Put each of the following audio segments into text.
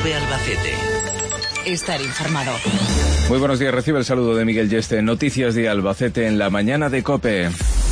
ITV Albacete. Estar informado. Muy buenos días, recibe el saludo de Miguel Yeste. Noticias de Albacete en la mañana de COPE.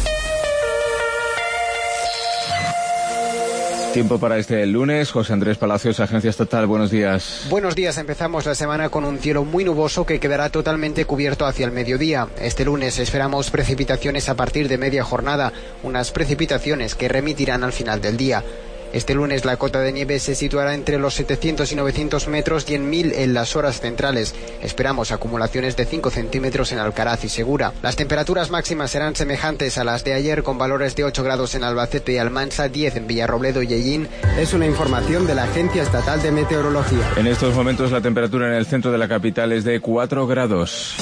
Tiempo para este lunes. José Andrés Palacios, Agencia Estatal, buenos días. Buenos días, empezamos la semana con un cielo muy nuboso que quedará totalmente cubierto hacia el mediodía. Este lunes esperamos precipitaciones a partir de media jornada, unas precipitaciones que remitirán al final del día. Este lunes la cota de nieve se situará entre los 700 y 900 metros y en 1000 en las horas centrales. Esperamos acumulaciones de 5 centímetros en Alcaraz y Segura. Las temperaturas máximas serán semejantes a las de ayer, con valores de 8 grados en Albacete y Almansa, 10 en Villarrobledo y Hellín. Es una información de la Agencia Estatal de Meteorología. En estos momentos la temperatura en el centro de la capital es de 4 grados.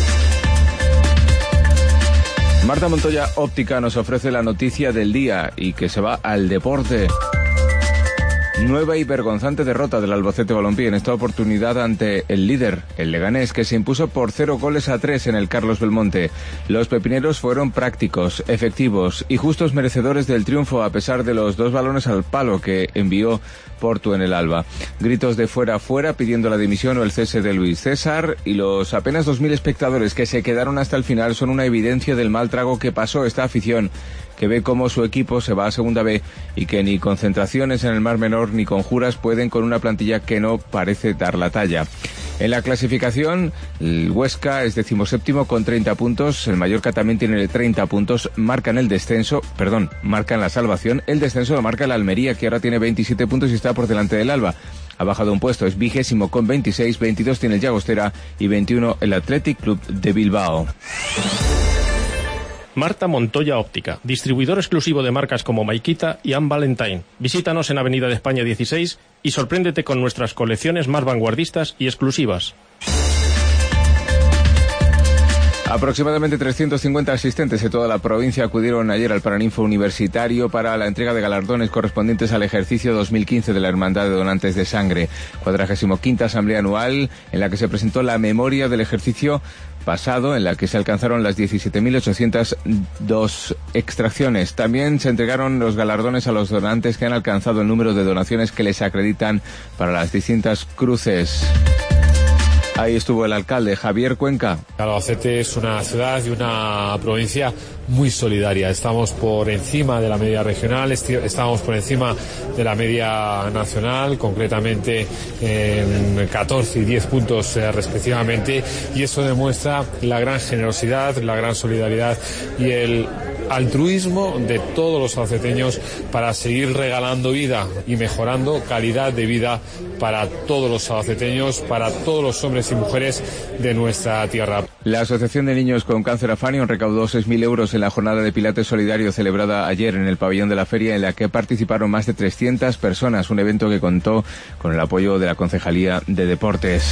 Marta Montoya Óptica nos ofrece la noticia del día y que se va al deporte. Nueva y vergonzante derrota del Albacete Balompié, en esta oportunidad ante el líder, el Leganés, que se impuso por 0-3 en el Carlos Belmonte. Los pepineros fueron prácticos, efectivos y justos merecedores del triunfo, a pesar de los 2 balones al palo que envió Portu en el Alba. Gritos de fuera pidiendo la dimisión o el cese de Luis César, y los apenas 2000 espectadores que se quedaron hasta el final son una evidencia del mal trago que pasó esta afición, que ve cómo su equipo se va a Segunda B y que ni concentraciones en el Mar Menor ni conjuras pueden con una plantilla que no parece dar la talla. En la clasificación, el Huesca es 17º con 30 puntos, el Mallorca también tiene 30 puntos, marcan la salvación. El descenso lo marca el Almería, que ahora tiene 27 puntos y está por delante del Alba. Ha bajado un puesto, es 20º con 26, 22 tiene el Llagostera y 21 el Athletic Club de Bilbao. Marta Montoya Óptica, distribuidor exclusivo de marcas como Maikita y Anne Valentine. Visítanos en Avenida de España 16 y sorpréndete con nuestras colecciones más vanguardistas y exclusivas. Aproximadamente 350 asistentes de toda la provincia acudieron ayer al Paraninfo Universitario para la entrega de galardones correspondientes al ejercicio 2015 de la Hermandad de Donantes de Sangre, 45ª Asamblea Anual, en la que se presentó la memoria del ejercicio pasado, en la que se alcanzaron las 17.802 extracciones. También se entregaron los galardones a los donantes que han alcanzado el número de donaciones que les acreditan para las distintas cruces. Ahí estuvo el alcalde, Javier Cuenca. Albacete es una ciudad y una provincia muy solidaria. Estamos por encima de la media regional, estamos por encima de la media nacional, concretamente en 14 y 10 puntos respectivamente, y eso demuestra la gran generosidad, la gran solidaridad y el altruismo de todos los albaceteños para seguir regalando vida y mejorando calidad de vida para todos los albaceteños, para todos los hombres y mujeres de nuestra tierra. La Asociación de Niños con Cáncer Afanion recaudó 6.000 euros en la jornada de Pilates Solidario celebrada ayer en el pabellón de la feria, en la que participaron más de 300 personas, un evento que contó con el apoyo de la Concejalía de Deportes.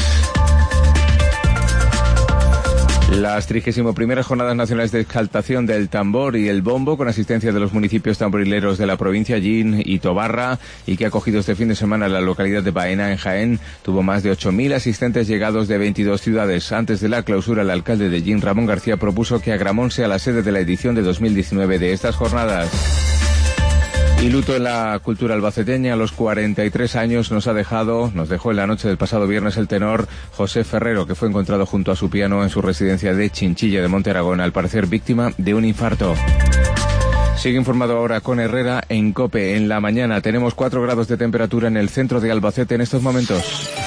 Las 31ª Jornadas Nacionales de Exaltación del Tambor y el Bombo, con asistencia de los municipios tamborileros de la provincia, Llín y Tobarra, y que ha acogido este fin de semana la localidad de Baena, en Jaén, tuvo más de 8.000 asistentes llegados de 22 ciudades. Antes de la clausura, el alcalde de Llín, Ramón García, propuso que Agramón sea la sede de la edición de 2019 de estas jornadas. Y luto en la cultura albaceteña. A los 43 años nos dejó en la noche del pasado viernes el tenor José Ferrero, que fue encontrado junto a su piano en su residencia de Chinchilla de Monte Aragón, al parecer víctima de un infarto. Sigue informado ahora con Herrera en COPE. En la mañana tenemos 4 grados de temperatura en el centro de Albacete en estos momentos.